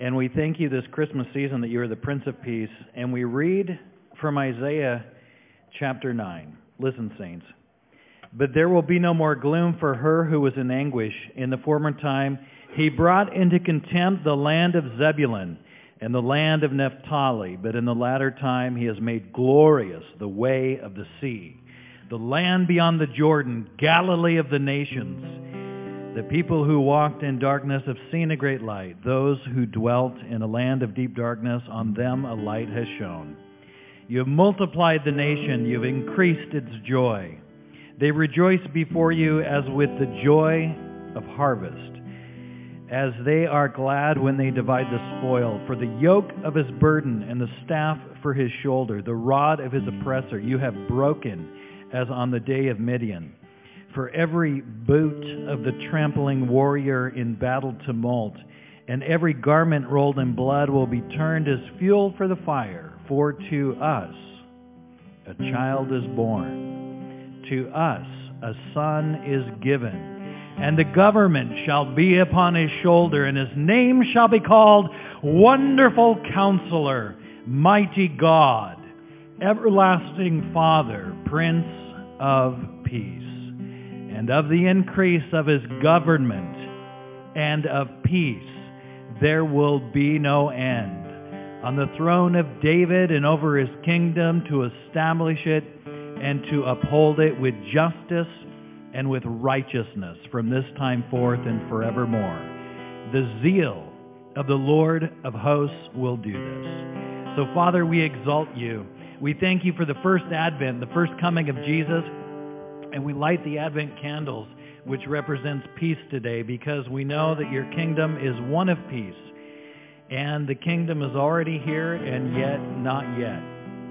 And we thank you this Christmas season that you are the Prince of Peace. And we read from Isaiah chapter 9. Listen, saints. But there will be no more gloom for her who was in anguish. In the former time, he brought into contempt the land of Zebulun and the land of Naphtali. But in the latter time, he has made glorious the way of the sea, the land beyond the Jordan, Galilee of the nations. The people who walked in darkness have seen a great light. Those who dwelt in a land of deep darkness, on them a light has shone. You have multiplied the nation. You have increased its joy. They rejoice before you as with the joy of harvest, as they are glad when they divide the spoil. For the yoke of his burden and the staff for his shoulder, the rod of his oppressor, you have broken as on the day of Midian. For every boot of the trampling warrior in battle tumult, and every garment rolled in blood will be turned as fuel for the fire. For to us a child is born, to us a son is given, and the government shall be upon his shoulder, and his name shall be called Wonderful Counselor, Mighty God, Everlasting Father, Prince of Peace. And of the increase of his government and of peace there will be no end, on the throne of David and over his kingdom, to establish it and to uphold it with justice and with righteousness from this time forth and forevermore. The zeal of the Lord of hosts will do this. So, Father, we exalt you. We thank you for the first Advent, the first coming of Jesus. And we light the Advent candles, which represents peace today, because we know that your kingdom is one of peace. And the kingdom is already here and yet not yet.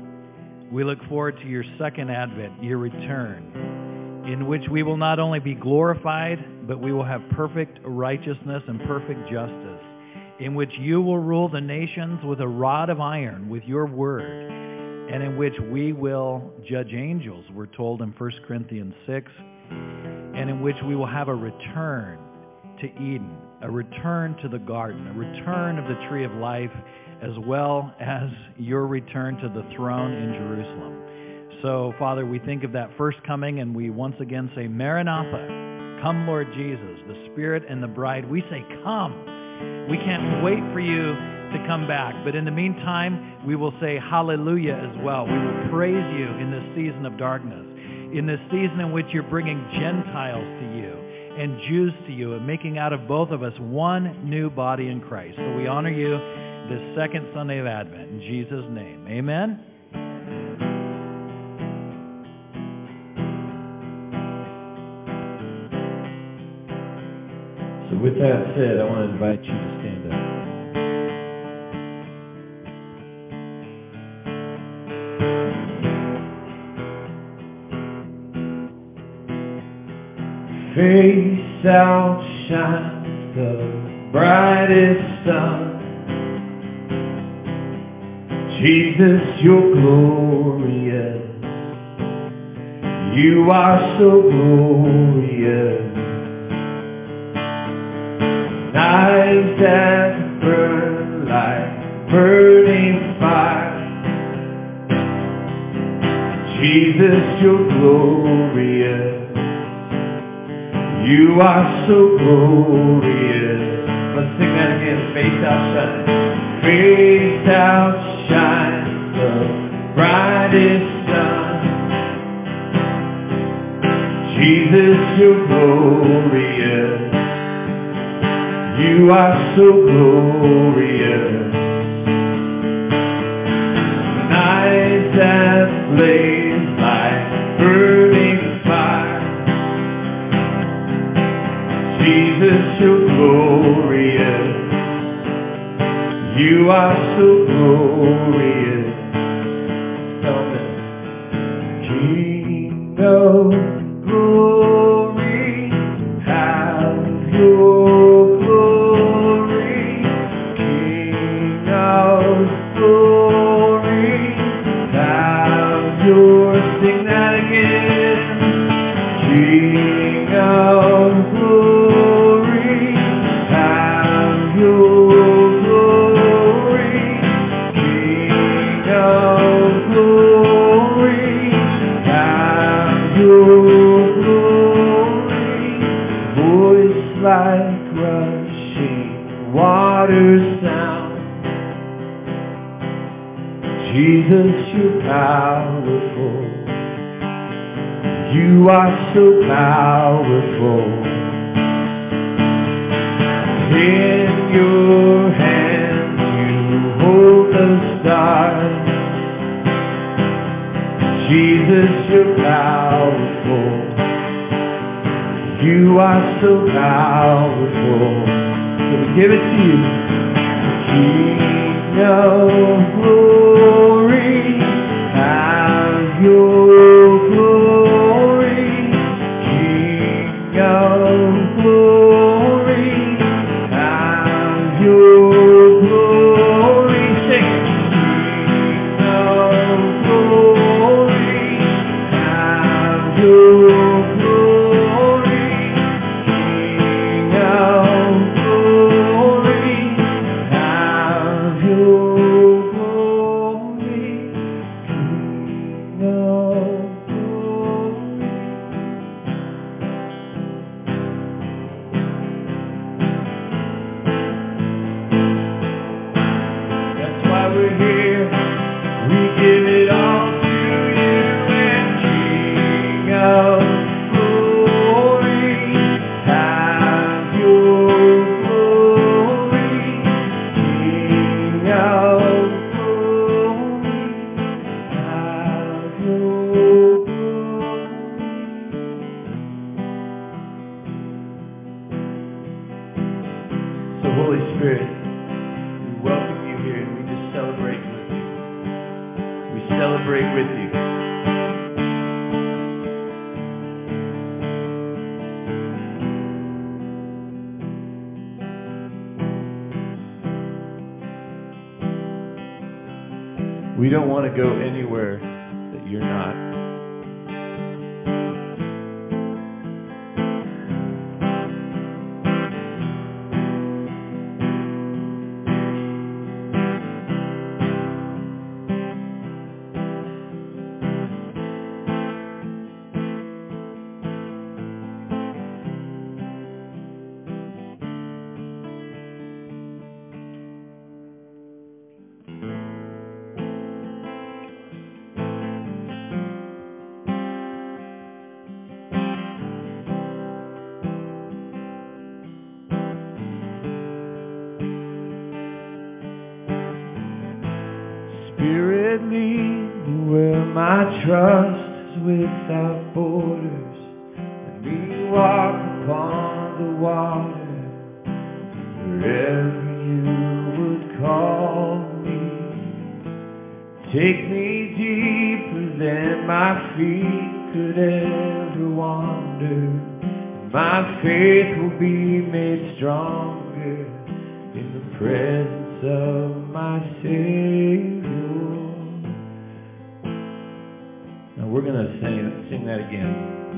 We look forward to your second Advent, your return, in which we will not only be glorified, but we will have perfect righteousness and perfect justice, in which you will rule the nations with a rod of iron, with your word, and in which we will judge angels, we're told in 1 Corinthians 6, and in which we will have a return to Eden, a return to the garden, a return of the tree of life, as well as your return to the throne in Jerusalem. So, Father, we think of that first coming, and we once again say, Maranatha, come, Lord Jesus, the Spirit and the bride. We say, come. We can't wait for you to come back. But in the meantime, we will say hallelujah as well. We will praise you in this season of darkness, in this season in which you're bringing Gentiles to you and Jews to you and making out of both of us one new body in Christ. So we honor you this second Sunday of Advent. In Jesus' name, amen. So with that said, I want to invite you to stand up. Face outshines the brightest sun. Jesus, you're glorious. You are so glorious. Eyes that burn like burning fire. Jesus, you're glorious. You are so glorious. Let's sing that again. Face outshine. Face outshine the brightest sun. Jesus, you're glorious. You are so glorious. Eyes that blaze like burning fire. Jesus, you're glorious. You are so glorious. Tell them, King of glory, have your glory. King of glory, have your, sing that again. King of glory, have your glory. sound. Jesus, you're powerful. You are so powerful. In your hands you hold the stars. Jesus, you're powerful. You are so powerful. So we give it to you. King of glory, have your glory. King of glory, have your glory. Sing. King of glory, have your glory. King of glory, have your glory. King of glory. That's why we're here. We give it all to you, and King of glory, have your glory. King of glory, have your glory. So Holy Spirit, we welcome you here, and we just celebrate with you. We celebrate with you. We don't want to go anywhere that you're not. Spirit, lead me where my trust is without borders. Let me walk upon the water wherever you would call me. Take me deeper than my feet could ever wander. My faith will be made stronger in the presence of my Savior. Now we're going to sing that again.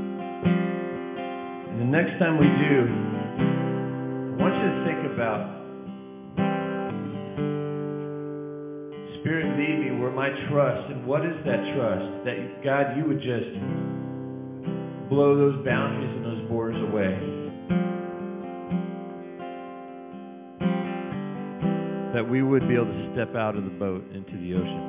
And the next time we do, I want you to think about, Spirit, lead me where my trust, and what is that trust? That God, you would just blow those boundaries and those borders away. That we would be able to step out of the boat into the ocean.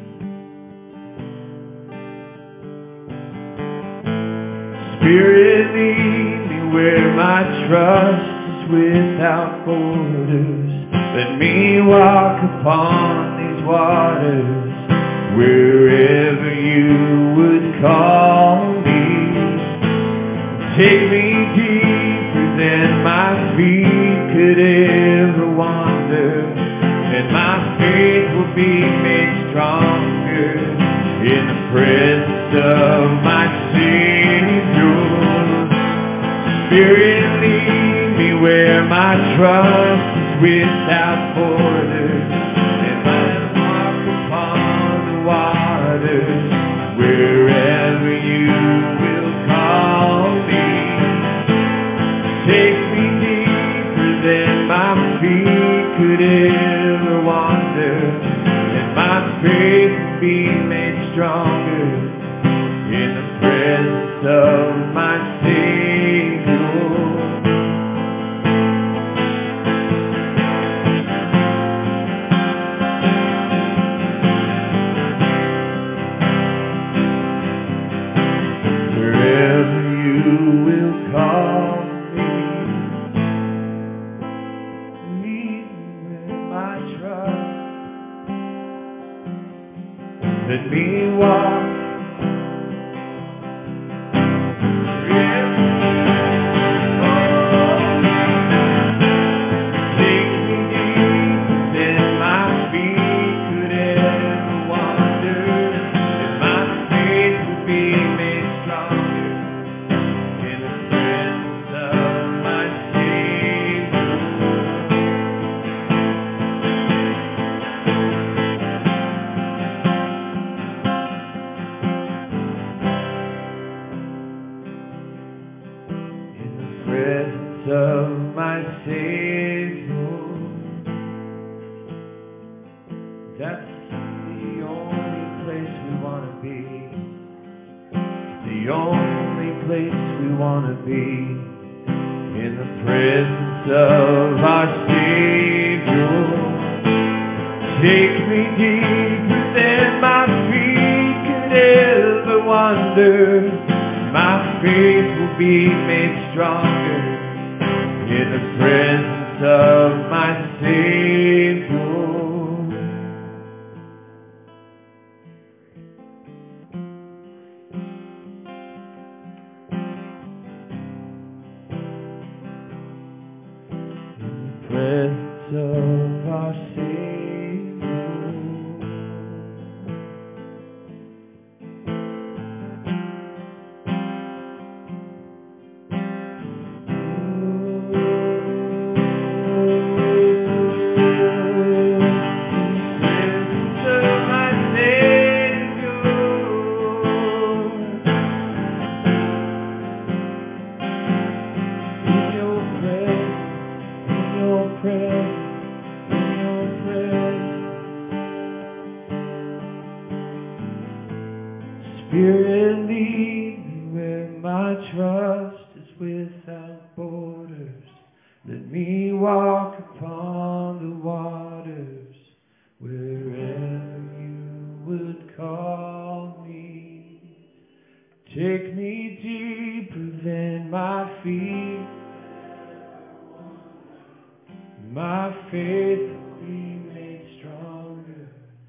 Spirit, lead me where my trust is without borders. Let me walk upon these waters wherever you would call me. Take me deeper than my feet could ever wander, and my faith will be made stronger in the presence of my Savior. Spirit, lead me where my trust is without borders, and I walk upon the waters wherever you will call me. Take me deeper than my feet could ever wander, and my faith will be made stronger in the presence of my Savior. Let me walk. Of my Savior, that's the only place we want to be. The only place we want to be, in the presence of our Savior. Take me deeper than my feet could ever wander. My faith will be made stronger in the presence of my Savior. In the presence of our Savior. Spirit, lead me where my trust is without borders. Let me walk upon the waters wherever you would call me. Take me deeper than my feet. My faith will be made stronger.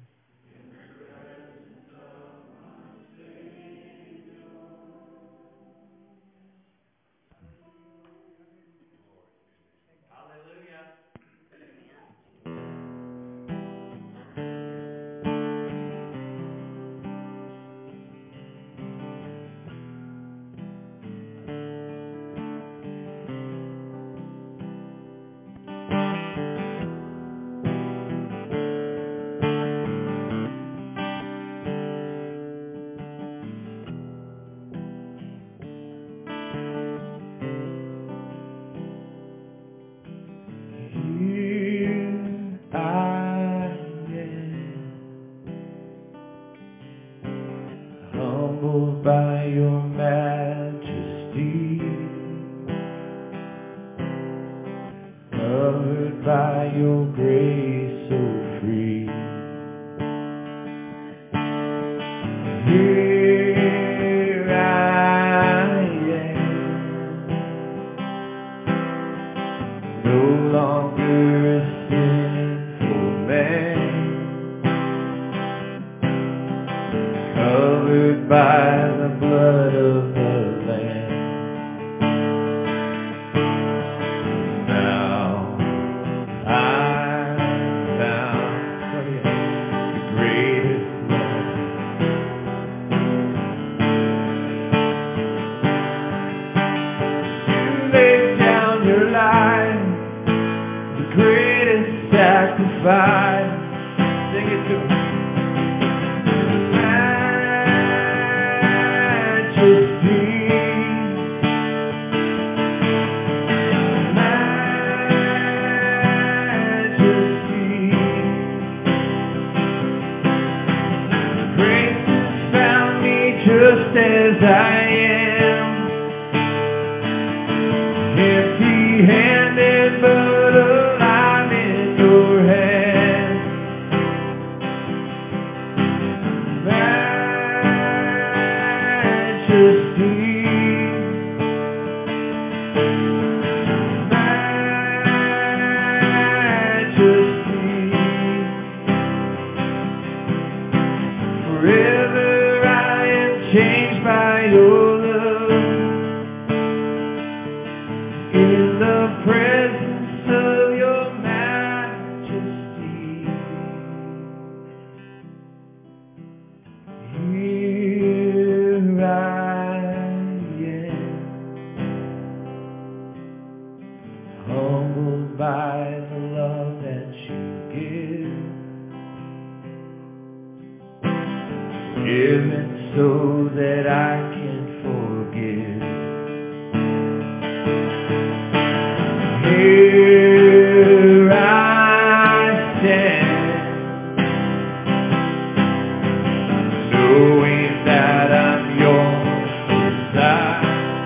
By your majesty, covered by your grace so free. Here I am, no longer a sinful man, covered by the blood of the Lamb. Now I found the greatest love. You laid down your life, the greatest sacrifice. Sing it to me. Just as I am, empty-handed but alive in your hands. Majesty, majesty, forever. forgiven so that I can forgive. Here I stand, knowing that I'm yours inside.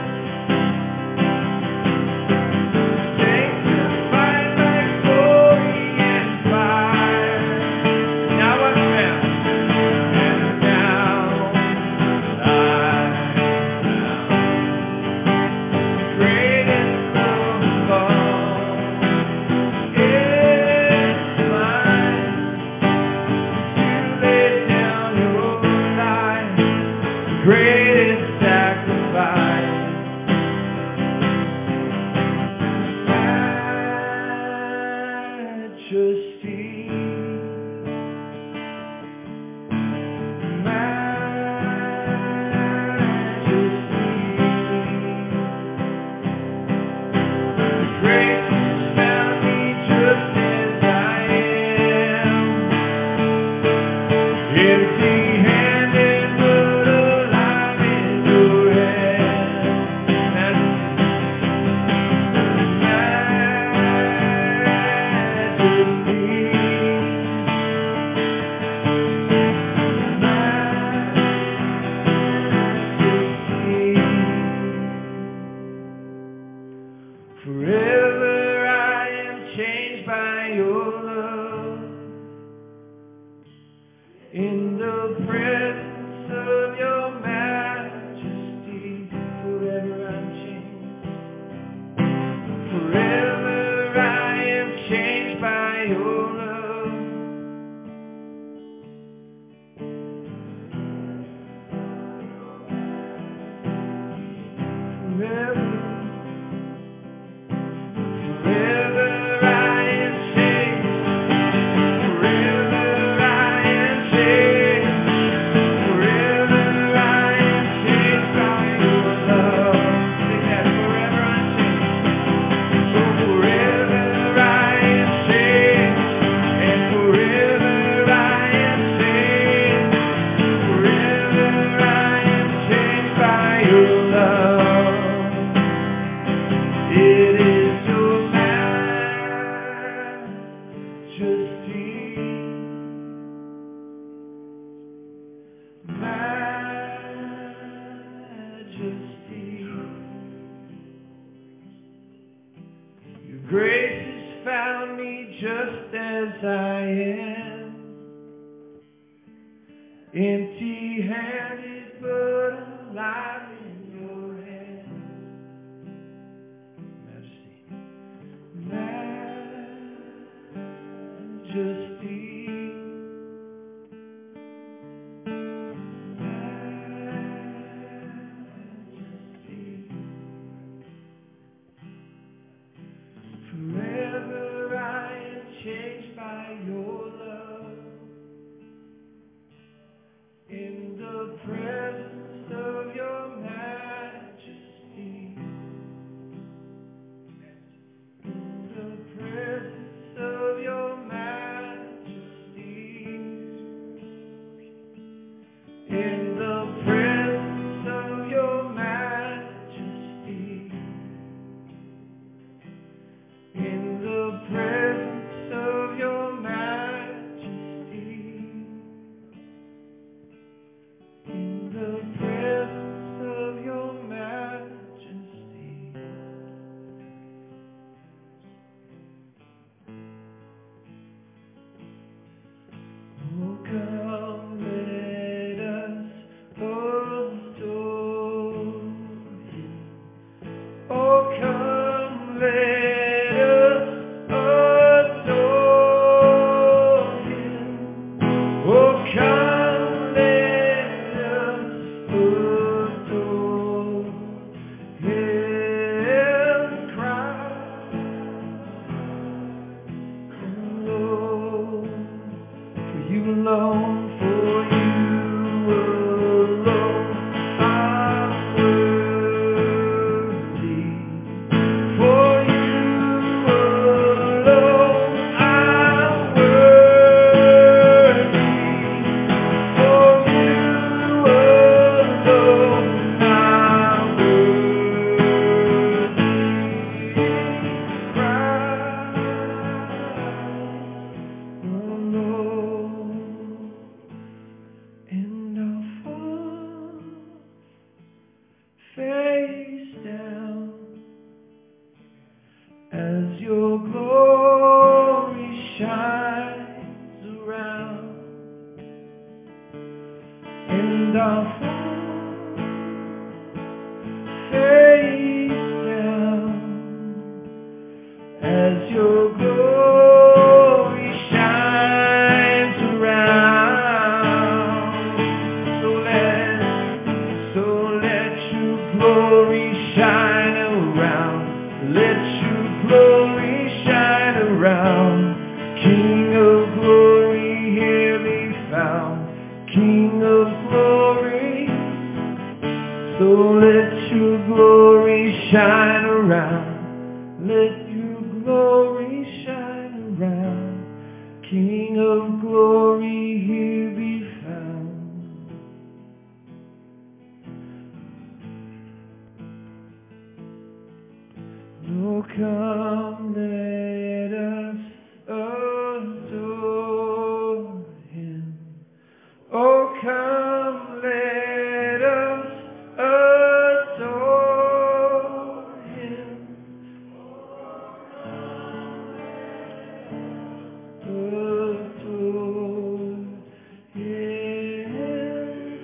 Sanctified by glory and fire. Now I'm found, and now I found greatest love of all is mine. You laid down your life, greatest sacrifice. Majesty, majesty, grace has found me just as I am, empty-handed but alive in your hand. Forever I am changed by your love. In the presence of your majesty, forever I'm changed. Forever I am changed by your love. Forever I am changed. Forever I am changed. Forever I am changed by your love. Sing that, forever I'm changed. So forever I am changed, and forever I am changed. Forever I am changed by your love. It is your majesty. Your grace has found me just as I am, empty-handed but alive in your hand. Majesty, majesty. Forever I am changed by your love. In the presence of your majesty. In the presence of your majesty. and I'll face down as your glory shines around. So let your glory shine around. Let your glory shine around. King of glory, here be found. King of glory. So let your glory shine around. Let your glory shine around. King of glory, here be found. Oh, come, let us adore him. Oh, come, let us adore him. Adore him,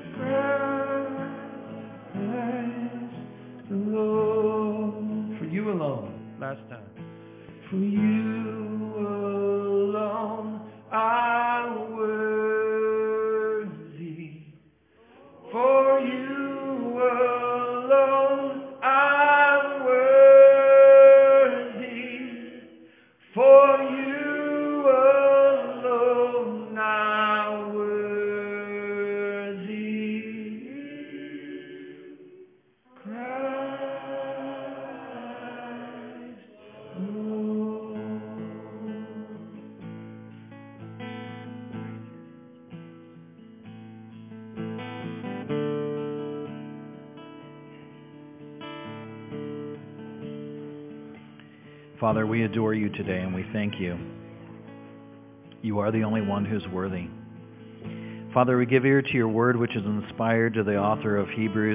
Christ the Lord. For you alone, last time. For you alone are worthy. For you alone are worthy. For you alone are worthy. Christ alone. Father, we adore you today and we thank you. You are the only one who's worthy. Father, we give ear to your word, which is inspired to the author of Hebrews,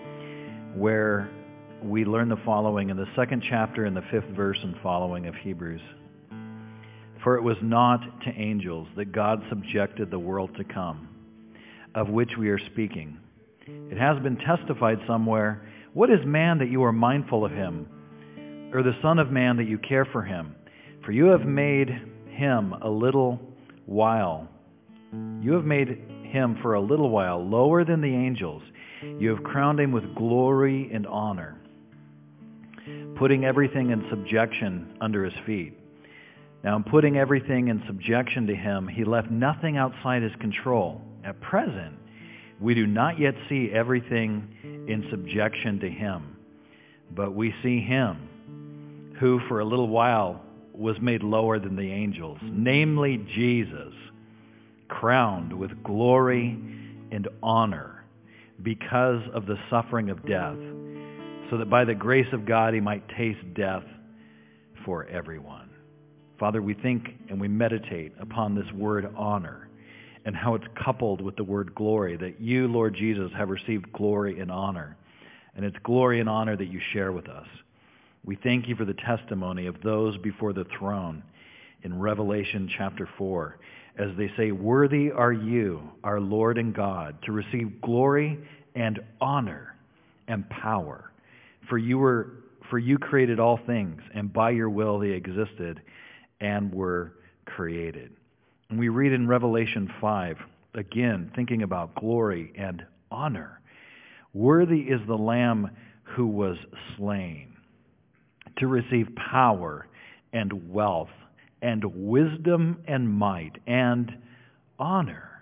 where we learn the following in the 2nd chapter and the 5th verse and following of Hebrews. For it was not to angels that God subjected the world to come, of which we are speaking. It has been testified somewhere, what is man that you are mindful of him, or the Son of Man that you care for him? For you have made him a little while. You have made him for a little while lower than the angels. You have crowned him with glory and honor, putting everything in subjection under his feet. Now, in putting everything in subjection to him, he left nothing outside his control. At present, we do not yet see everything in subjection to him, but we see him who for a little while was made lower than the angels, namely Jesus, crowned with glory and honor because of the suffering of death, so that by the grace of God he might taste death for everyone. Father, we think and we meditate upon this word honor and how it's coupled with the word glory, that you, Lord Jesus, have received glory and honor, and it's glory and honor that you share with us. We thank you for the testimony of those before the throne in Revelation chapter 4, as they say, worthy are you, our Lord and God, to receive glory and honor and power. For you created all things, and by your will they existed and were created. And we read in Revelation 5, again, thinking about glory and honor. Worthy is the Lamb who was slain to receive power and wealth and wisdom and might and honor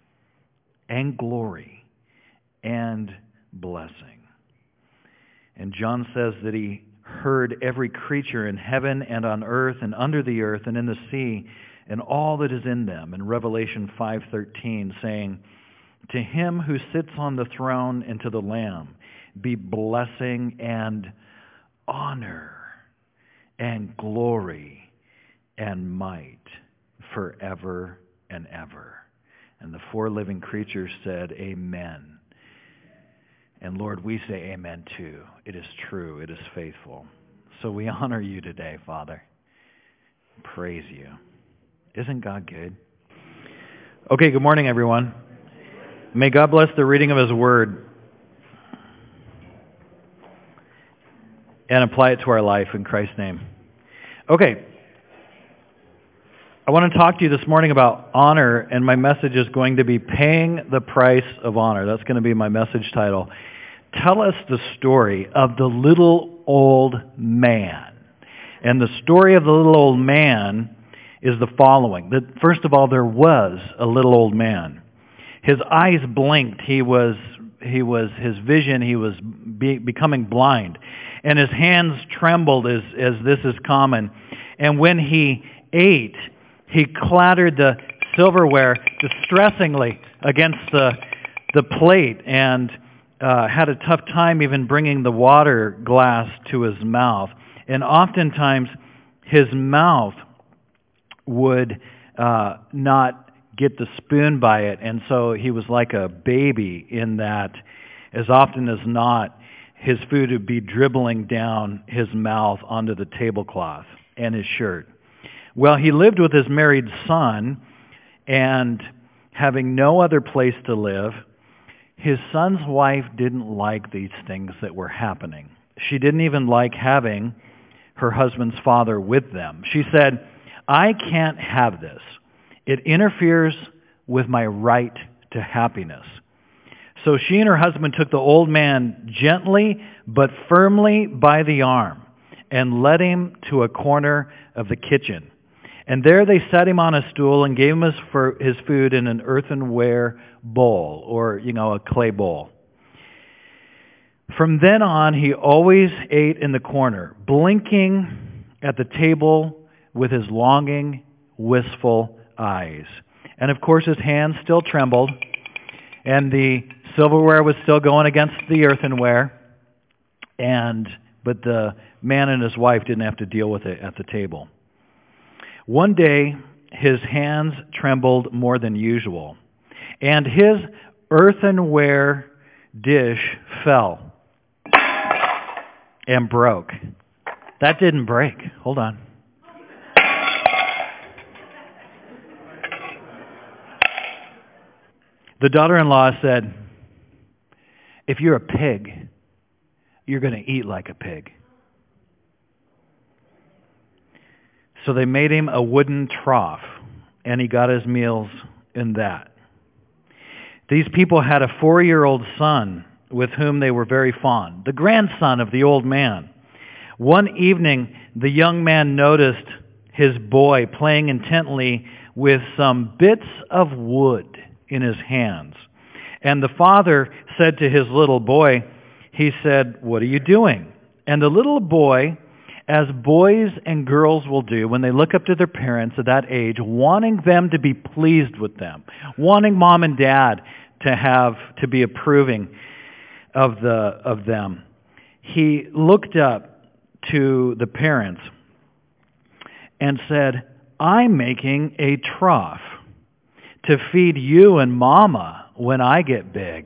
and glory and blessing. And John says that he heard every creature in heaven and on earth and under the earth and in the sea and all that is in them, in Revelation 5:13, saying, to him who sits on the throne and to the Lamb be blessing and honor and glory and might forever and ever. And the four living creatures said, Amen. And Lord, we say amen too. It is true. It is faithful. So we honor you today, Father. Praise you. Isn't God good? Okay, good morning, everyone. May God bless the reading of His Word and apply it to our life in Christ's name. Okay. I want to talk to you this morning about honor, and my message is going to be Paying the Price of Honor. That's going to be my message title. Tell us the story of the little old man. And the story of the little old man is the following. That first of all, there was a little old man. His eyes blinked. His vision, he was becoming blind. And his hands trembled as this is common. And when he ate, he clattered the silverware distressingly against the plate and had a tough time even bringing the water glass to his mouth. And oftentimes his mouth would not get the spoon by it, and so he was like a baby in that as often as not his food would be dribbling down his mouth onto the tablecloth and his shirt. Well, he lived with his married son, and having no other place to live, his son's wife didn't like these things that were happening. She didn't even like having her husband's father with them. She said, "I can't have this. It interferes with my right to happiness." So she and her husband took the old man gently but firmly by the arm and led him to a corner of the kitchen. And there they set him on a stool and gave him his food in an earthenware bowl, or, a clay bowl. From then on, he always ate in the corner, blinking at the table with his longing, wistful eyes. And of course his hands still trembled, and the silverware was still going against the earthenware, but the man and his wife didn't have to deal with it at the table. One day his hands trembled more than usual, and his earthenware dish fell and broke. That didn't break. Hold on. The daughter-in-law said, "If you're a pig, you're going to eat like a pig." So they made him a wooden trough, and he got his meals in that. These people had a 4-year-old son with whom they were very fond, the grandson of the old man. One evening, the young man noticed his boy playing intently with some bits of wood in his hands. And the father said to his little boy, he said, "What are you doing?" And the little boy, as boys and girls will do when they look up to their parents at that age, wanting them to be pleased with them, wanting mom and dad to be approving of them, he looked up to the parents and said, "I'm making a trough to feed you and mama when I get big."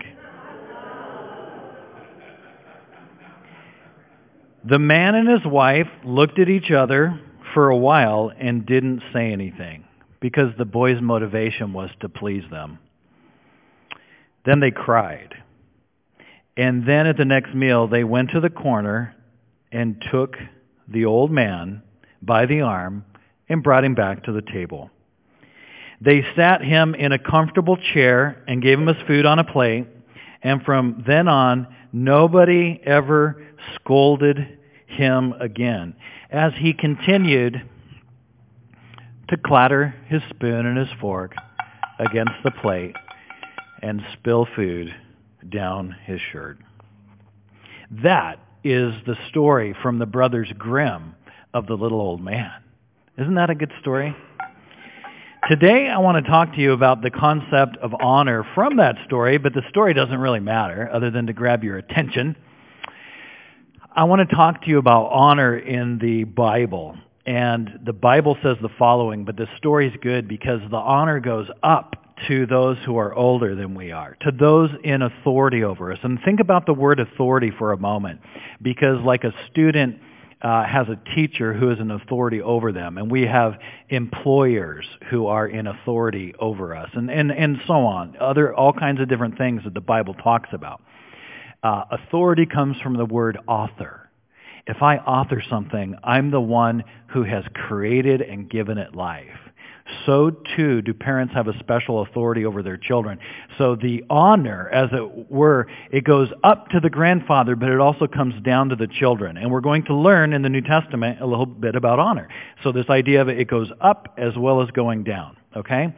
The man and his wife looked at each other for a while and didn't say anything because the boy's motivation was to please them. Then they cried. And then at the next meal, they went to the corner and took the old man by the arm and brought him back to the table. They sat him in a comfortable chair and gave him his food on a plate, and from then on, nobody ever scolded him again as he continued to clatter his spoon and his fork against the plate and spill food down his shirt. That is the story from the Brothers Grimm of the little old man. Isn't that a good story? Today I want to talk to you about the concept of honor from that story, but the story doesn't really matter other than to grab your attention. I want to talk to you about honor in the Bible. And the Bible says the following, but the story's good because the honor goes up to those who are older than we are, to those in authority over us. And think about the word authority for a moment, because like a student has a teacher who is an authority over them, and we have employers who are in authority over us, and so on. All kinds of different things that the Bible talks about. Authority comes from the word author. If I author something, I'm the one who has created and given it life. So too do parents have a special authority over their children. So the honor, as it were, it goes up to the grandfather, but it also comes down to the children. And we're going to learn in the New Testament a little bit about honor. So this idea of it goes up as well as going down. Okay?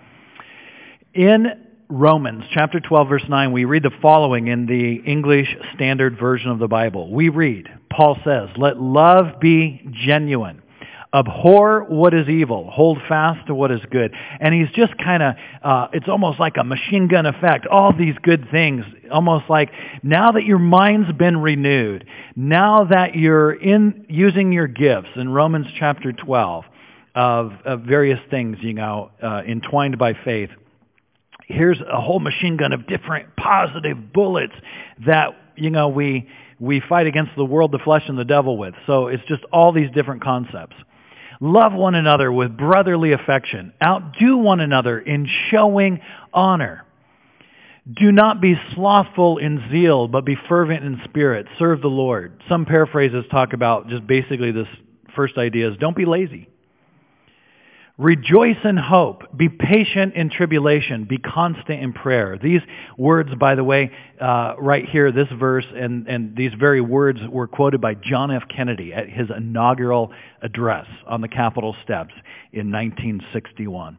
In Romans chapter 12, verse 9, we read the following in the English Standard Version of the Bible. We read, Paul says, "Let love be genuine. Abhor what is evil. Hold fast to what is good." And he's just kind of, it's almost like a machine gun effect. All these good things, almost like now that your mind's been renewed, now that you're using your gifts in Romans chapter 12 of various things, entwined by faith. Here's a whole machine gun of different positive bullets that, we fight against the world, the flesh, and the devil with. So it's just all these different concepts. Love one another with brotherly affection. Outdo one another in showing honor. Do not be slothful in zeal, but be fervent in spirit. Serve the Lord. Some paraphrases talk about just basically this first idea is don't be lazy. Rejoice in hope. Be patient in tribulation. Be constant in prayer. These words, by the way, right here, this verse and these very words were quoted by John F. Kennedy at his inaugural address on the Capitol steps in 1961.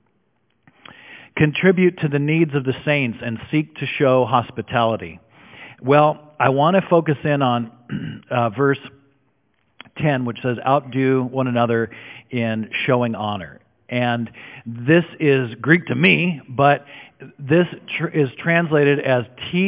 Contribute to the needs of the saints and seek to show hospitality. Well, I want to focus in on verse 10, which says, outdo one another in showing honor. And this is Greek to me, but this is translated as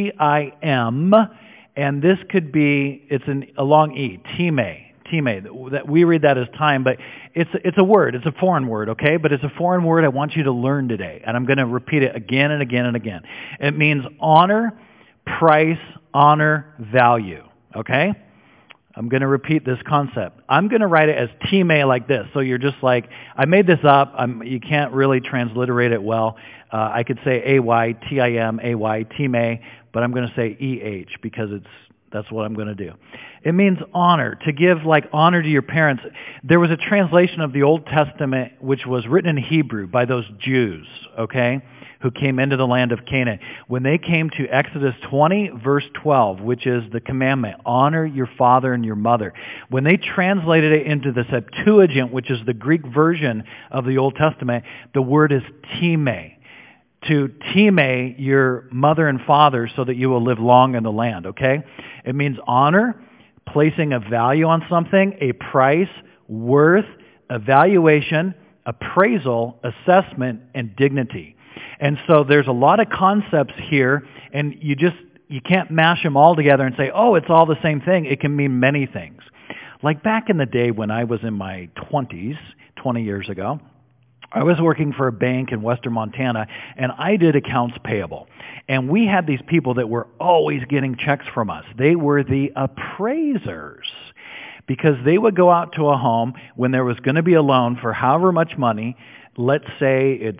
T-I-M, and this could be, it's a long E, time. That we read that as time, but it's a word. It's a foreign word, okay? But it's a foreign word I want you to learn today, and I'm going to repeat it again and again and again. It means honor, price, honor, value, okay? I'm going to repeat this concept. I'm going to write it as time like this. So you're just like, I made this up. You can't really transliterate it well. I could say A-Y, T-I-M, A-Y, time, but I'm going to say E-H because that's what I'm going to do. It means honor, to give like honor to your parents. There was a translation of the Old Testament which was written in Hebrew by those Jews, okay, who came into the land of Canaan. When they came to Exodus 20, verse 12, which is the commandment, honor your father and your mother. When they translated it into the Septuagint, which is the Greek version of the Old Testament, the word is time. To time your mother and father so that you will live long in the land, okay? It means honor, placing a value on something, a price, worth, evaluation, appraisal, assessment, and dignity. And so there's a lot of concepts here, and you can't mash them all together and say, oh, it's all the same thing. It can mean many things. Like back in the day when I was in my 20s, 20 years ago, I was working for a bank in western Montana, and I did accounts payable. And we had these people that were always getting checks from us. They were the appraisers, because they would go out to a home when there was going to be a loan for however much money. Let's say it's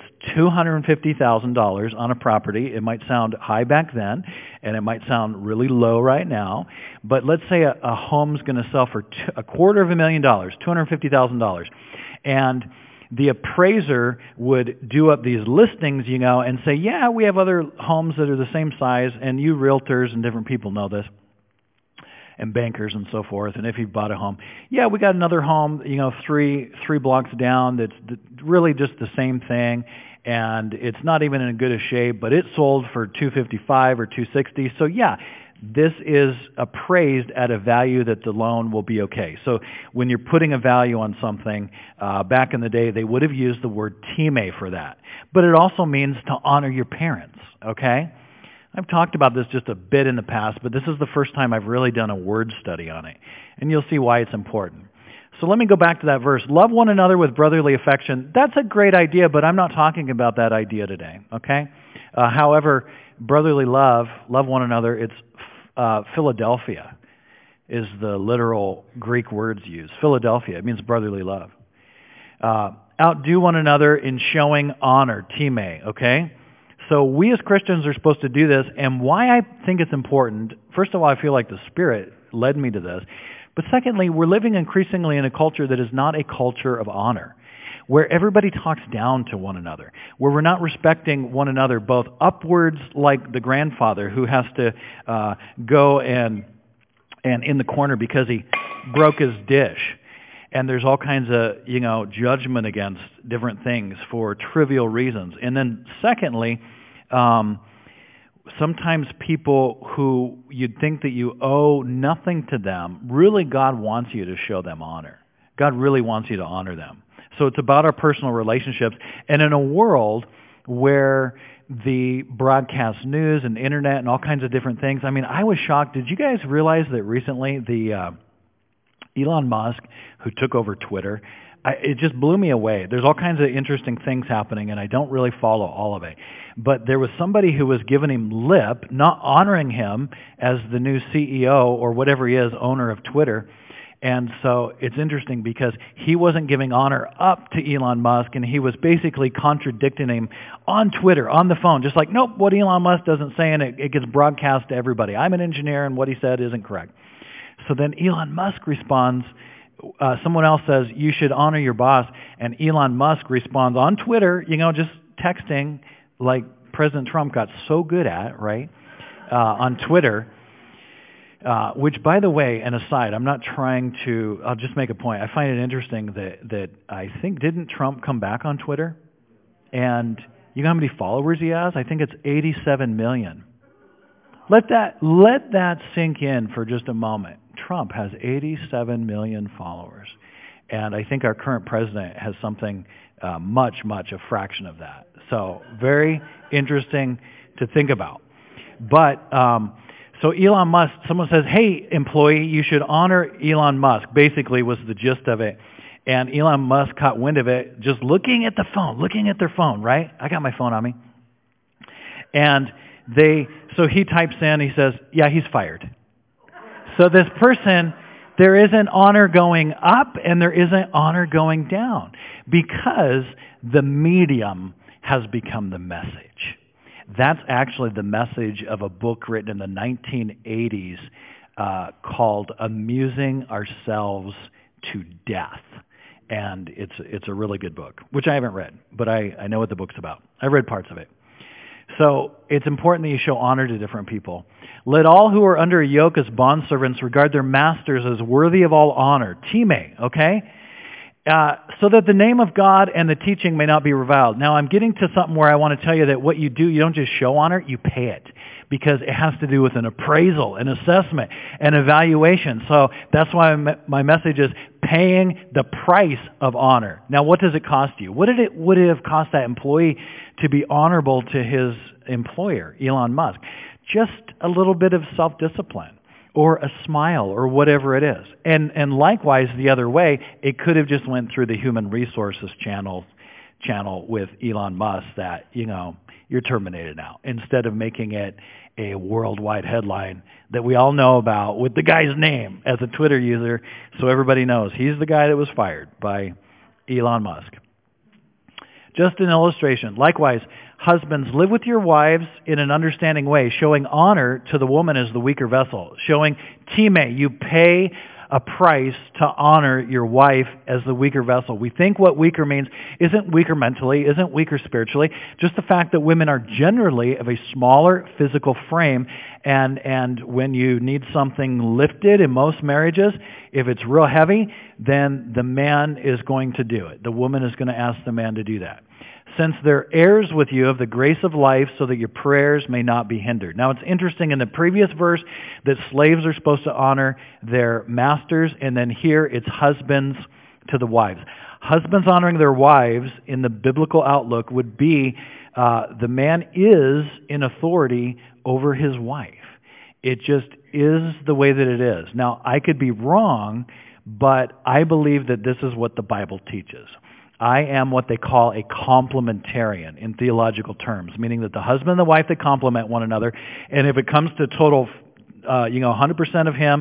$250,000 on a property. It might sound high back then, and it might sound really low right now. But let's say a home's going to sell for $250,000, $250,000. And the appraiser would do up these listings, and say, yeah, we have other homes that are the same size, and you realtors and different people know this, and bankers and so forth. And if you bought a home, yeah, we got another home, three blocks down that's really just the same thing, and it's not even in good a shape, but it sold for $255 or $260. So yeah, this is appraised at a value that the loan will be okay. So when you're putting a value on something, back in the day, they would have used the word time for that. But it also means to honor your parents, okay? I've talked about this just a bit in the past, but this is the first time I've really done a word study on it. And you'll see why it's important. So let me go back to that verse. Love one another with brotherly affection. That's a great idea, but I'm not talking about that idea today, okay? However, brotherly love one another, it's Philadelphia. is the literal Greek words used. Philadelphia, it means brotherly love. Outdo one another in showing honor, time, okay? So we as Christians are supposed to do this, and why I think it's important, first of all, I feel like the Spirit led me to this, but secondly, we're living increasingly in a culture that is not a culture of honor, where everybody talks down to one another, where we're not respecting one another both upwards, like the grandfather who has to go and in the corner because he broke his dish. And there's all kinds of, judgment against different things for trivial reasons. And then secondly, sometimes people who you'd think that you owe nothing to them, really God wants you to show them honor. God really wants you to honor them. So it's about our personal relationships. And in a world where the broadcast news and internet and all kinds of different things, I was shocked. Did you guys realize that recently the Elon Musk, who took over Twitter, it just blew me away. There's all kinds of interesting things happening, and I don't really follow all of it. But there was somebody who was giving him lip, not honoring him as the new CEO or whatever he is, owner of Twitter. And so it's interesting because he wasn't giving honor up to Elon Musk, and he was basically contradicting him on Twitter, on the phone, just like, nope, what Elon Musk doesn't say, and it gets broadcast to everybody. I'm an engineer, and what he said isn't correct. So then Elon Musk responds, someone else says, you should honor your boss. And Elon Musk responds on Twitter, just texting like President Trump got so good at, right, on Twitter, which, by the way, an aside, I'm not trying to, I'll just make a point. I find it interesting that I think, didn't Trump come back on Twitter? And you know how many followers he has? I think it's 87 million. Let that sink in for just a moment. Trump has 87 million followers. And I think our current president has something much a fraction of that. So very interesting to think about. But so Elon Musk, someone says, hey, employee, you should honor Elon Musk, basically was the gist of it. And Elon Musk caught wind of it just looking at their phone, right? I got my phone on me. And so he types in, he says, yeah, he's fired. So this person, there isn't honor going up and there isn't honor going down because the medium has become the message. That's actually the message of a book written in the 1980s called Amusing Ourselves to Death. And it's a really good book, which I haven't read, but I know what the book's about. I read parts of it. So it's important that you show honor to different people. Let all who are under a yoke as bondservants regard their masters as worthy of all honor. Time, okay? So that the name of God and the teaching may not be reviled. Now I'm getting to something where I want to tell you that what you do, you don't just show honor, you pay it. Because it has to do with an appraisal, an assessment, an evaluation. So that's why my message is paying the price of honor. Now what does it cost you? Would it have cost that employee to be honorable to his employer, Elon Musk? Just a little bit of self-discipline or a smile or whatever it is. And likewise the other way, it could have just went through the human resources channel with Elon Musk that, you're terminated now, instead of making it a worldwide headline that we all know about with the guy's name as a Twitter user so everybody knows he's the guy that was fired by Elon Musk. Just an illustration. Likewise, husbands, live with your wives in an understanding way, showing honor to the woman as the weaker vessel, showing time, you pay a price to honor your wife as the weaker vessel. We think what weaker means isn't weaker mentally, isn't weaker spiritually, just the fact that women are generally of a smaller physical frame, and when you need something lifted in most marriages, if it's real heavy, then the man is going to do it. The woman is going to ask the man to do that. Since they're heirs with you of the grace of life so that your prayers may not be hindered. Now it's interesting in the previous verse that slaves are supposed to honor their masters, and then here it's husbands to the wives. Husbands honoring their wives in the biblical outlook would be the man is in authority over his wife. It just is the way that it is. Now I could be wrong, but I believe that this is what the Bible teaches. I am what they call a complementarian in theological terms, meaning that the husband and the wife, they complement one another. And if it comes to total, 100% of him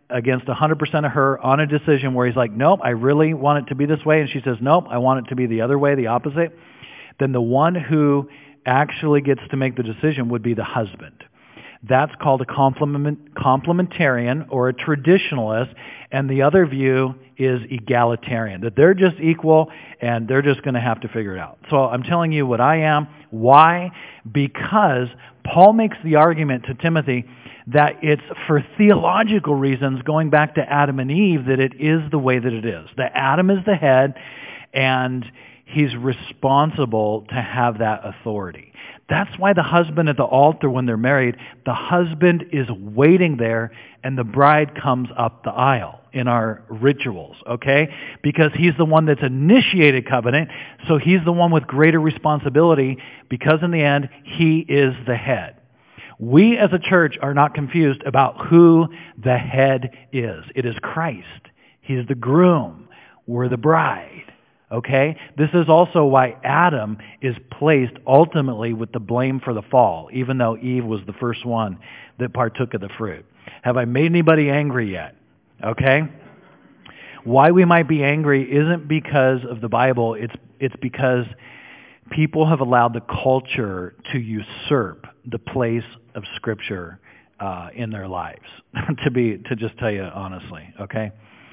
against 100% of her on a decision where he's like, nope, I really want it to be this way, and she says, nope, I want it to be the other way, the opposite, then the one who actually gets to make the decision would be the husband. That's called a complementarian or a traditionalist, and the other view is egalitarian, that they're just equal and they're just going to have to figure it out. So I'm telling you what I am. Why? Because Paul makes the argument to Timothy that it's for theological reasons, going back to Adam and Eve, that it is the way that it is. That Adam is the head, and he's responsible to have that authority. That's why the husband at the altar, when they're married, the husband is waiting there and the bride comes up the aisle in our rituals, okay? Because he's the one that's initiated covenant, so he's the one with greater responsibility because in the end, he is the head. We as a church are not confused about who the head is. It is Christ. He's the groom. We're the bride. Okay? This is also why Adam is placed ultimately with the blame for the fall, even though Eve was the first one that partook of the fruit. Have I made anybody angry yet? Okay? Why we might be angry isn't because of the Bible, it's because people have allowed the culture to usurp the place of Scripture in their lives, to just tell you honestly, okay?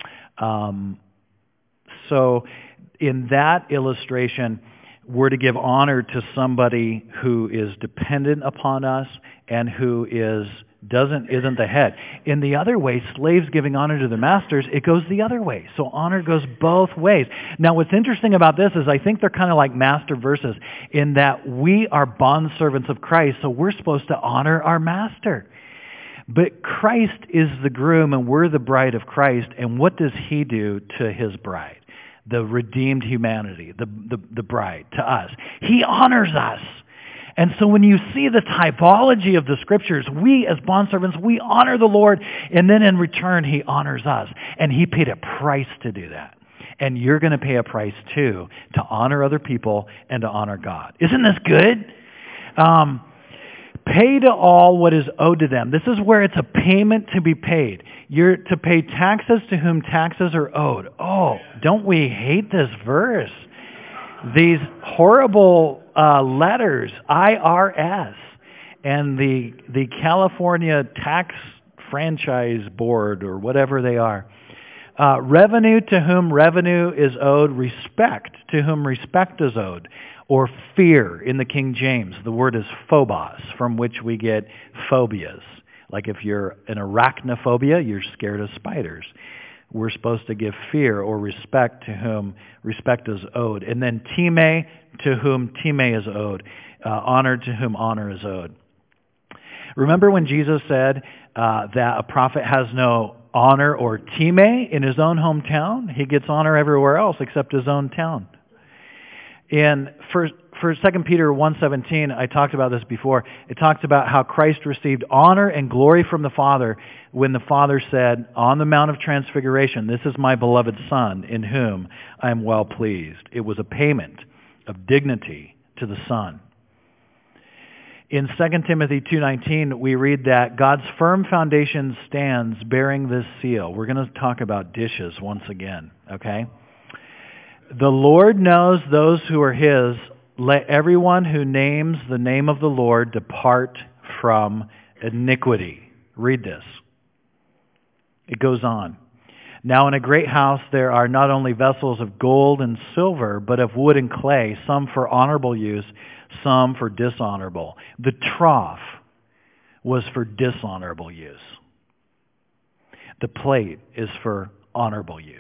So in that illustration, we're to give honor to somebody who is dependent upon us and who isn't the head. In the other way, slaves giving honor to their masters, it goes the other way. So honor goes both ways. Now what's interesting about this is I think they're kind of like master verses in that we are bondservants of Christ, so we're supposed to honor our master. But Christ is the groom and we're the bride of Christ, and what does he do to his bride? The redeemed humanity, the bride, to us. He honors us. And so when you see the typology of the Scriptures, we as bondservants, we honor the Lord, and then in return he honors us. And he paid a price to do that. And you're going to pay a price too, to honor other people and to honor God. Isn't this good? Pay to all what is owed to them. This is where it's a payment to be paid. You're to pay taxes to whom taxes are owed. Oh, don't we hate this verse? These horrible letters, IRS, and the California Tax Franchise Board, or whatever they are. Revenue to whom revenue is owed, respect to whom respect is owed, or fear in the King James. The word is phobos, from which we get phobias. Like if you're an arachnophobia, you're scared of spiders. We're supposed to give fear or respect to whom respect is owed. And then time to whom time is owed. Honor to whom honor is owed. Remember when Jesus said that a prophet has no honor or time in his own hometown? He gets honor everywhere else except his own town. And for 2 Peter 1:17, I talked about this before. It talks about how Christ received honor and glory from the Father when the Father said on the Mount of Transfiguration, "This is my beloved Son in whom I am well pleased." It was a payment of dignity to the Son. In 2 Timothy 2:19, we read that God's firm foundation stands bearing this seal. We're going to talk about dishes once again, okay? The Lord knows those who are his. Let everyone who names the name of the Lord depart from iniquity. Read this. It goes on. Now in a great house there are not only vessels of gold and silver, but of wood and clay, some for honorable use, some for dishonorable. The trough was for dishonorable use. The plate is for honorable use.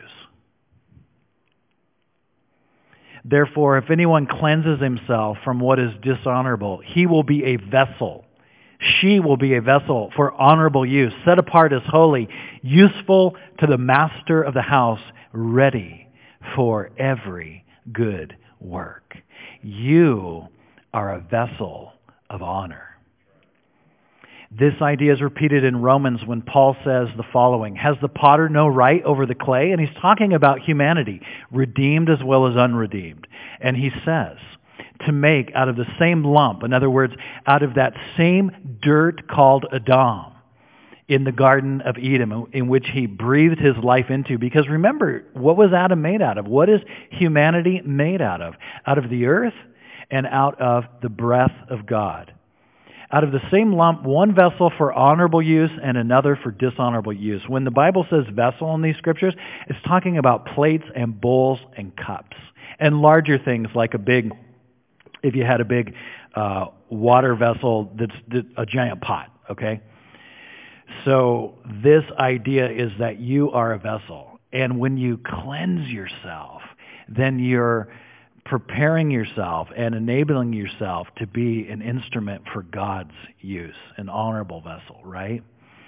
Therefore, if anyone cleanses himself from what is dishonorable, he will be a vessel. She will be a vessel for honorable use, set apart as holy, useful to the master of the house, ready for every good work. You are a vessel of honor. This idea is repeated in Romans when Paul says the following: has the potter no right over the clay? And he's talking about humanity, redeemed as well as unredeemed. And he says, to make out of the same lump, in other words, out of that same dirt called Adam, in the Garden of Eden, in which he breathed his life into. Because remember, what was Adam made out of? What is humanity made out of? Out of the earth and out of the breath of God. Out of the same lump, one vessel for honorable use and another for dishonorable use. When the Bible says vessel in these scriptures, it's talking about plates and bowls and cups. And larger things like if you had a big water vessel that's a giant pot, okay? So this idea is that you are a vessel. And when you cleanse yourself, then you're preparing yourself and enabling yourself to be an instrument for God's use, an honorable vessel, right?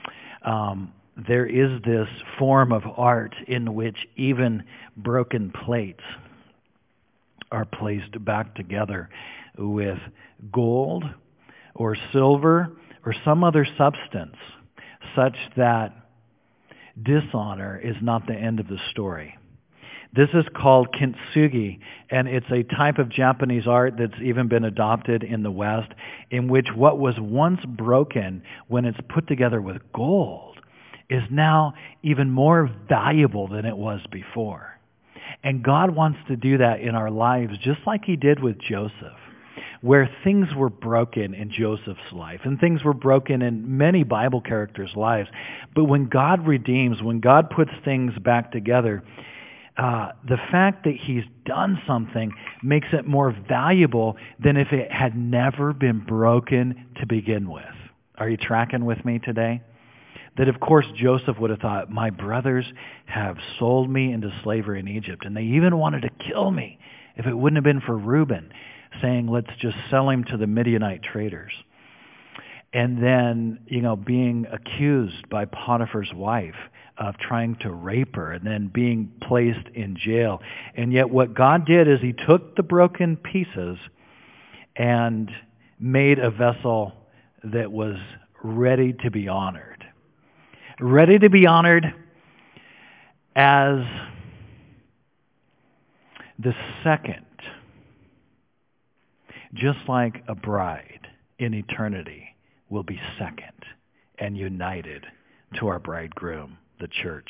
There is this form of art in which even broken plates are placed back together with gold or silver or some other substance, such that dishonor is not the end of the story. This is called kintsugi, and it's a type of Japanese art that's even been adopted in the West, in which what was once broken, when it's put together with gold, is now even more valuable than it was before. And God wants to do that in our lives, just like he did with Joseph, where things were broken in Joseph's life, and things were broken in many Bible characters' lives. But when God redeems, when God puts things back together, the fact that he's done something makes it more valuable than if it had never been broken to begin with. Are you tracking with me today? That, of course, Joseph would have thought, my brothers have sold me into slavery in Egypt, and they even wanted to kill me if it wouldn't have been for Reuben saying, let's just sell him to the Midianite traders. And then, being accused by Potiphar's wife of trying to rape her and then being placed in jail. And yet what God did is he took the broken pieces and made a vessel that was ready to be honored. Ready to be honored as the second, just like a bride in eternity will be second and united to our bridegroom, the church.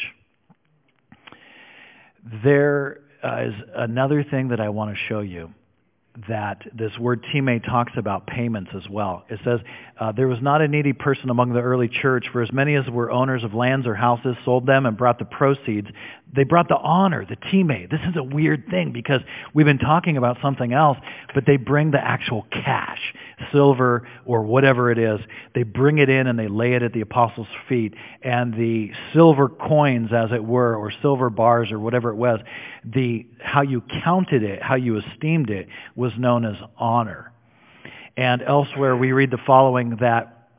There is another thing that I want to show you, that this word time talks about payments as well. It says, there was not a needy person among the early church, for as many as were owners of lands or houses sold them and brought the proceeds. They brought the honor, the time. This is a weird thing because we've been talking about something else, but they bring the actual cash, silver or whatever it is. They bring it in and they lay it at the apostles' feet. And the silver coins, as it were, or silver bars or whatever it was, how you counted it, how you esteemed it, was known as honor. And elsewhere we read the following, that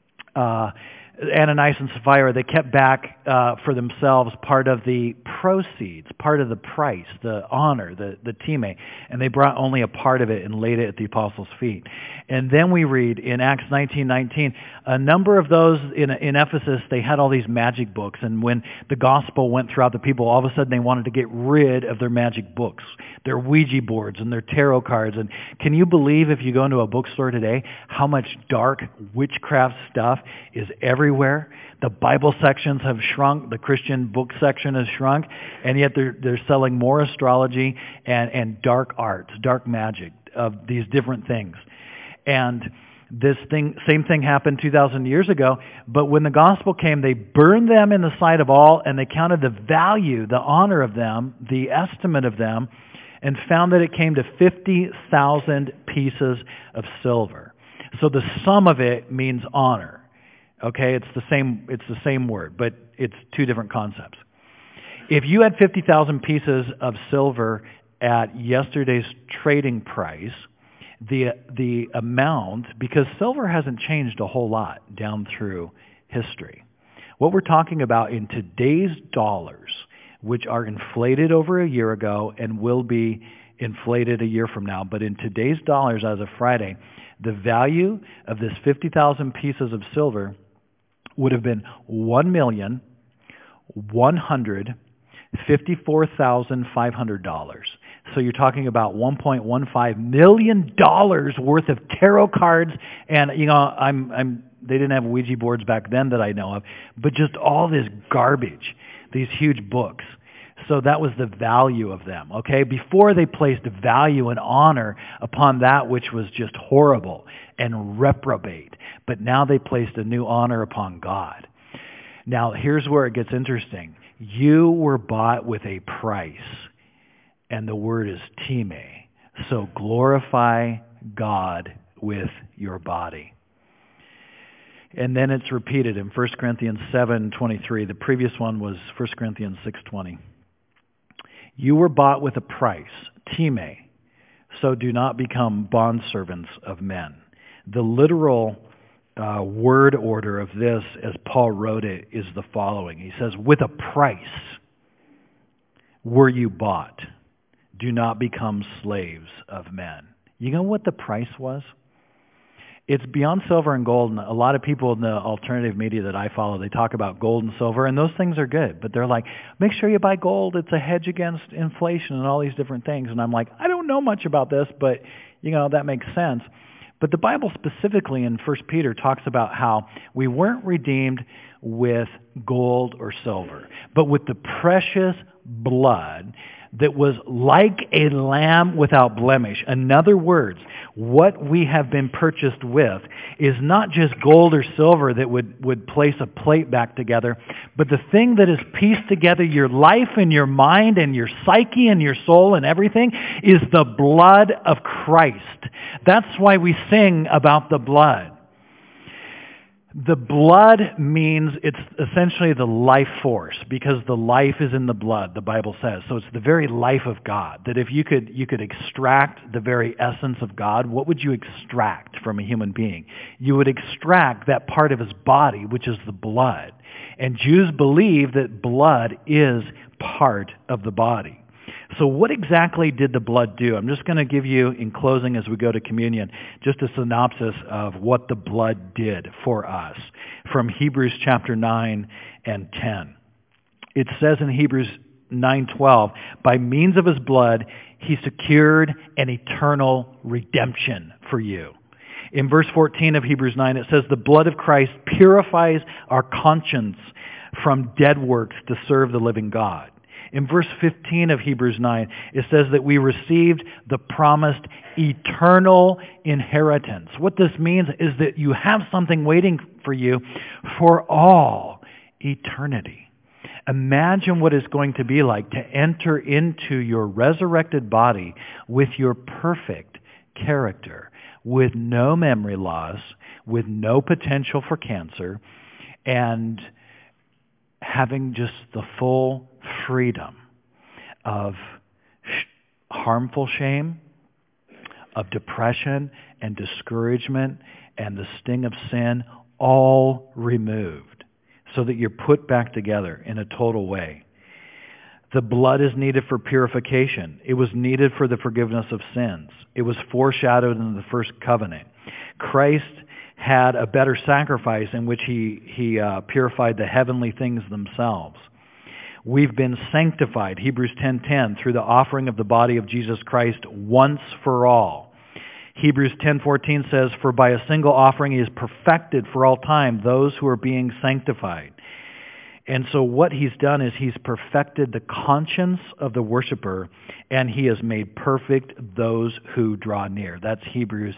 Ananias and Sapphira, they kept back for themselves part of the proceeds, part of the price, the honor, the time, and they brought only a part of it and laid it at the apostles' feet. And then we read in Acts 19:19, a number of those in Ephesus, they had all these magic books, and when the gospel went throughout the people, all of a sudden they wanted to get rid of their magic books, their Ouija boards and their tarot cards. And can you believe, if you go into a bookstore today, how much dark witchcraft stuff is everywhere? The Bible sections have shrunk. The Christian book section has shrunk. And yet they're selling more astrology and dark arts, dark magic of these different things. And same thing happened 2,000 years ago. But when the gospel came, they burned them in the sight of all, and they counted the value, the honor of them, the estimate of them, and found that it came to 50,000 pieces of silver. So the sum of it means honor. Okay, it's the same word, but it's two different concepts. If you had 50,000 pieces of silver at yesterday's trading price, the amount, because silver hasn't changed a whole lot down through history. What we're talking about in today's dollars, which are inflated over a year ago and will be inflated a year from now, but in today's dollars as of Friday, the value of this 50,000 pieces of silver would have been $1,154,500. So you're talking about $1.15 million worth of tarot cards, and I'm didn't have Ouija boards back then that I know of, but just all this garbage, these huge books. So that was the value of them, okay? Before they placed value and honor upon that which was just horrible and reprobate. But now they placed a new honor upon God. Now, here's where it gets interesting. You were bought with a price, and the word is time. So glorify God with your body. And then it's repeated in 1 Corinthians 7:23. The previous one was 1 Corinthians 6:20. You were bought with a price, time, so do not become bondservants of men. The literal word order of this, as Paul wrote it, is the following. He says, with a price were you bought. Do not become slaves of men. You know what the price was? It's beyond silver and gold, and a lot of people in the alternative media that I follow, they talk about gold and silver, and those things are good, but they're like, make sure you buy gold. It's a hedge against inflation and all these different things. And I'm like, I don't know much about this, but, that makes sense. But the Bible specifically in 1 Peter talks about how we weren't redeemed with gold or silver, but with the precious blood that was like a lamb without blemish. In other words, what we have been purchased with is not just gold or silver that would place a plate back together, but the thing that has pieced together your life and your mind and your psyche and your soul and everything is the blood of Christ. That's why we sing about the blood. The blood means it's essentially the life force, because the life is in the blood, the Bible says. So it's the very life of God, that if you could extract the very essence of God, what would you extract from a human being? You would extract that part of his body, which is the blood. And Jews believe that blood is part of the body. So what exactly did the blood do? I'm just going to give you, in closing as we go to communion, just a synopsis of what the blood did for us from Hebrews chapter 9 and 10. It says in Hebrews 9:12, by means of his blood, he secured an eternal redemption for you. In verse 14 of Hebrews 9, it says, the blood of Christ purifies our conscience from dead works to serve the living God. In verse 15 of Hebrews 9, it says that we received the promised eternal inheritance. What this means is that you have something waiting for you for all eternity. Imagine what it's going to be like to enter into your resurrected body with your perfect character, with no memory loss, with no potential for cancer, and having just the full freedom of harmful shame, of depression and discouragement and the sting of sin, all removed, so that you're put back together in a total way. The blood is needed for purification. It was needed for the forgiveness of sins. It was foreshadowed in the first covenant. Christ had a better sacrifice in which he purified the heavenly things themselves. We've been sanctified, Hebrews 10:10, through the offering of the body of Jesus Christ once for all. Hebrews 10:14 says, for by a single offering he has perfected for all time those who are being sanctified. And so what he's done is he's perfected the conscience of the worshiper, and he has made perfect those who draw near. That's Hebrews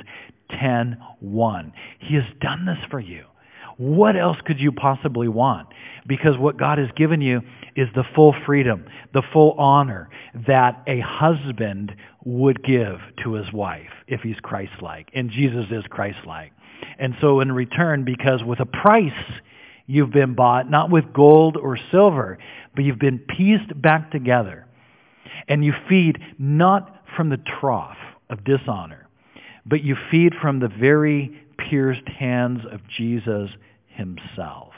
10:1. He has done this for you. What else could you possibly want? Because what God has given you is the full freedom, the full honor that a husband would give to his wife if he's Christ-like. And Jesus is Christ-like. And so in return, because with a price you've been bought, not with gold or silver, but you've been pieced back together. And you feed not from the trough of dishonor, but you feed from the very pierced hands of Jesus himself,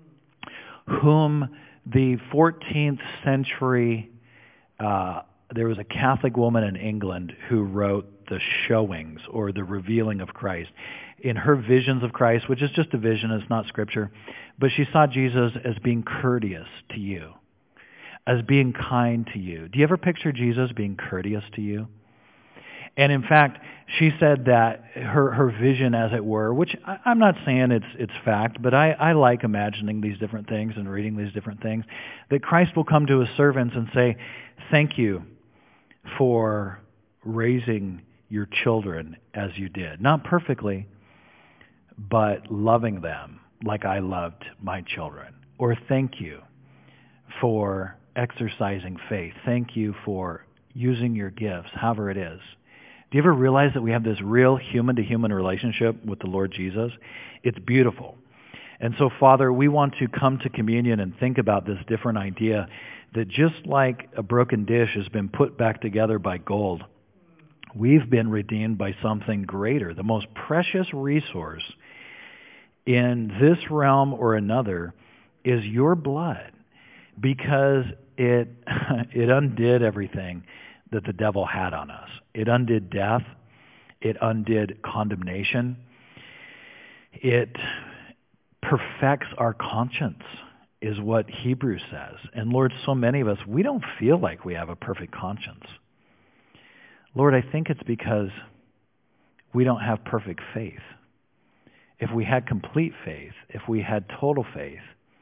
whom the 14th century, there was a Catholic woman in England who wrote the Showings, or the Revealing of Christ. In her visions of Christ, which is just a vision, it's not scripture, but she saw Jesus as being courteous to you, as being kind to you. Do you ever picture Jesus being courteous to you? And in fact, she said that her vision, as it were, which I'm not saying it's fact, but I like imagining these different things and reading these different things, that Christ will come to his servants and say, thank you for raising your children as you did. Not perfectly, but loving them like I loved my children. Or thank you for exercising faith. Thank you for using your gifts, however it is. Do you ever realize that we have this real human-to-human relationship with the Lord Jesus? It's beautiful. And so, Father, we want to come to communion and think about this different idea that just like a broken dish has been put back together by gold, we've been redeemed by something greater. The most precious resource in this realm or another is your blood, because it undid everything that the devil had on us. It undid death. It undid condemnation. It perfects our conscience, is what Hebrews says. And Lord, so many of us, we don't feel like we have a perfect conscience. Lord, I think it's because we don't have perfect faith. If we had complete faith, if we had total faith,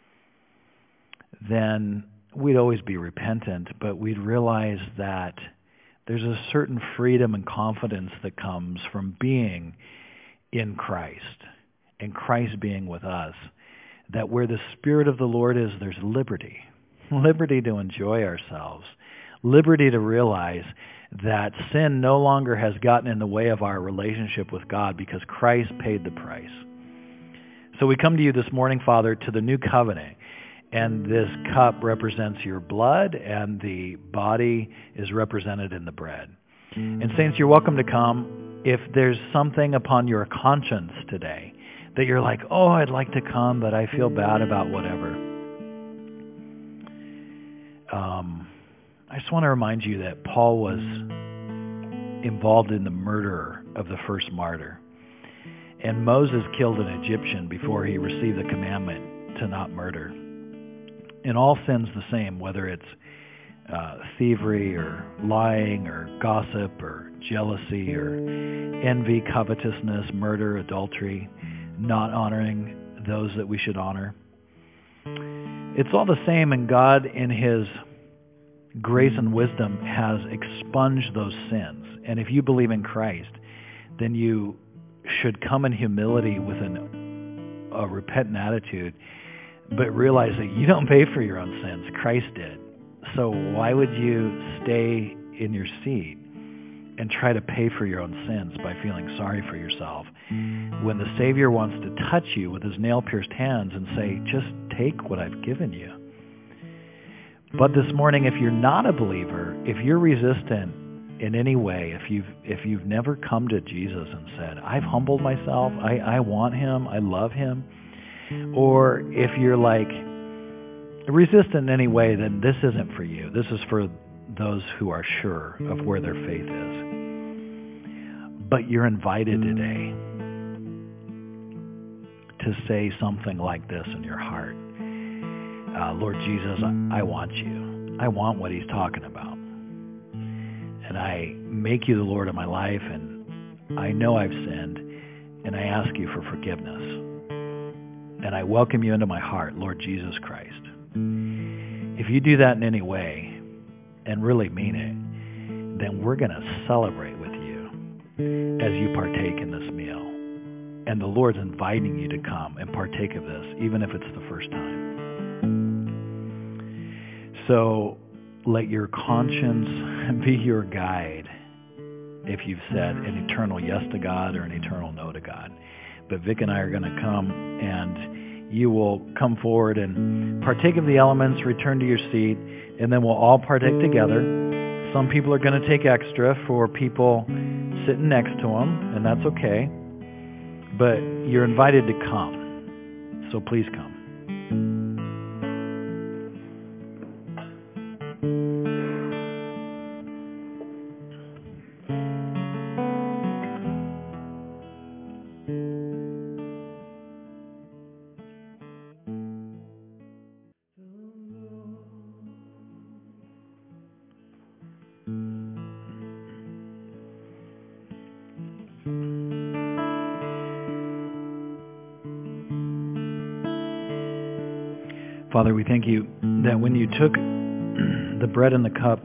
then we'd always be repentant, but we'd realize that there's a certain freedom and confidence that comes from being in Christ, and Christ being with us, that where the Spirit of the Lord is, there's liberty. Liberty to enjoy ourselves. Liberty to realize that sin no longer has gotten in the way of our relationship with God because Christ paid the price. So we come to you this morning, Father, to the new covenant. And this cup represents your blood, and the body is represented in the bread. And saints, you're welcome to come. If there's something upon your conscience today that you're like, oh, I'd like to come, but I feel bad about whatever. I just want to remind you that Paul was involved in the murder of the first martyr. And Moses killed an Egyptian before he received the commandment to not murder. And all sin's the same, whether it's thievery or lying or gossip or jealousy or envy, covetousness, murder, adultery, not honoring those that we should honor. It's all the same, and God in his grace and wisdom has expunged those sins. And if you believe in Christ, then you should come in humility with a repentant attitude, but realize that you don't pay for your own sins. Christ did. So why would you stay in your seat and try to pay for your own sins by feeling sorry for yourself when the Savior wants to touch you with his nail-pierced hands and say, just take what I've given you? But this morning, if you're not a believer, if you're resistant in any way, if you've never come to Jesus and said, I've humbled myself, I want him, I love him, or if you're like resistant in any way, then this isn't for you. This is for those who are sure of where their faith is. But you're invited today to say something like this in your heart. Lord Jesus, I want you. I want what he's talking about. And I make you the Lord of my life, and I know I've sinned, and I ask you for forgiveness. And I welcome you into my heart, Lord Jesus Christ. If you do that in any way and really mean it, then we're going to celebrate with you as you partake in this meal. And the Lord's inviting you to come and partake of this, even if it's the first time. So let your conscience be your guide if you've said an eternal yes to God or an eternal no to God. But Vic and I are going to come, and you will come forward and partake of the elements, return to your seat, and then we'll all partake together. Some people are going to take extra for people sitting next to them, and that's okay. But you're invited to come, so please come. Father, we thank you that when you took the bread and the cup,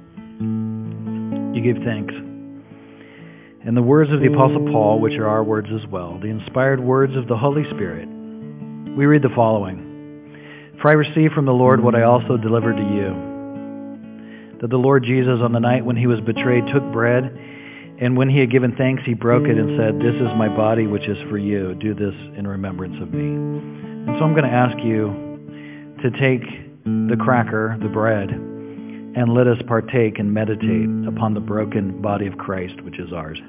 you gave thanks. And the words of the Apostle Paul, which are our words as well, the inspired words of the Holy Spirit, we read the following. For I received from the Lord what I also delivered to you, that the Lord Jesus, on the night when he was betrayed, took bread, and when he had given thanks, he broke it and said, "This is my body, which is for you. Do this in remembrance of me." And so I'm going to ask you to take the cracker, the bread, and let us partake and meditate upon the broken body of Christ, which is ours.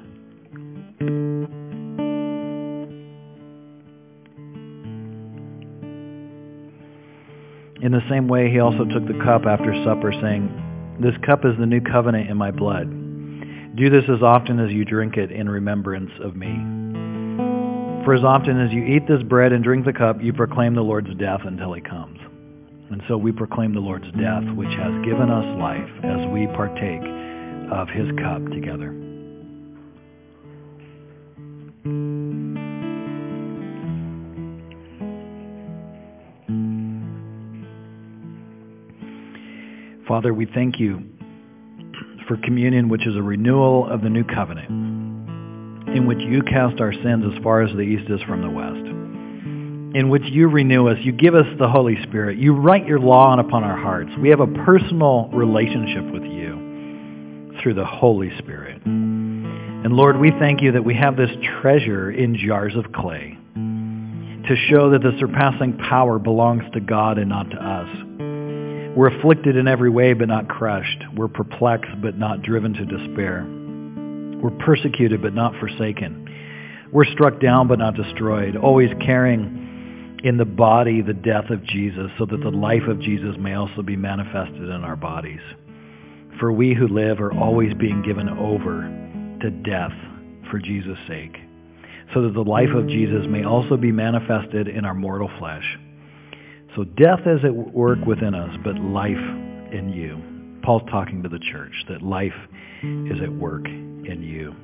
In the same way, he also took the cup after supper, saying, "This cup is the new covenant in my blood. Do this as often as you drink it in remembrance of me. For as often as you eat this bread and drink the cup, you proclaim the Lord's death until he comes." And so we proclaim the Lord's death, which has given us life, as we partake of his cup together. Father, we thank you for communion, which is a renewal of the new covenant, in which you cast our sins as far as the east is from the west, in which you renew us. You give us the Holy Spirit. You write your law upon our hearts. We have a personal relationship with you through the Holy Spirit. And Lord, we thank you that we have this treasure in jars of clay to show that the surpassing power belongs to God and not to us. We're afflicted in every way, but not crushed. We're perplexed, but not driven to despair. We're persecuted, but not forsaken. We're struck down, but not destroyed, always carrying in the body the death of Jesus, so that the life of Jesus may also be manifested in our bodies. For we who live are always being given over to death for Jesus' sake, so that the life of Jesus may also be manifested in our mortal flesh. So death is at work within us, but life in you. Paul's talking to the church, that life is at work in you.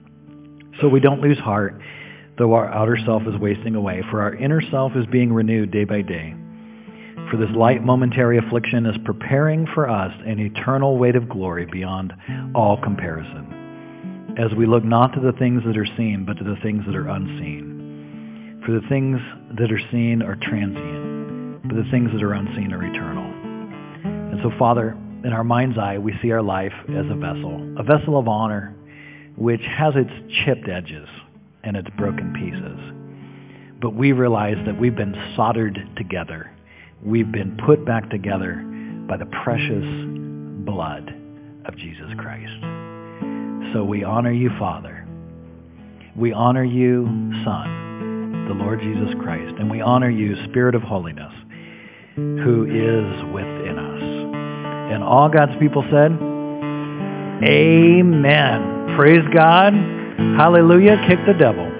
So we don't lose heart, though our outer self is wasting away, for our inner self is being renewed day by day. For this light momentary affliction is preparing for us an eternal weight of glory beyond all comparison, as we look not to the things that are seen, but to the things that are unseen. For the things that are seen are transient, but the things that are unseen are eternal. And so, Father, in our mind's eye, we see our life as a vessel of honor, which has its chipped edges and its broken pieces. But we realize that we've been soldered together. We've been put back together by the precious blood of Jesus Christ. So we honor you, Father. We honor you, Son, the Lord Jesus Christ. And we honor you, Spirit of holiness, who is within us. And all God's people said, Amen. Praise God. Hallelujah. Kick the devil.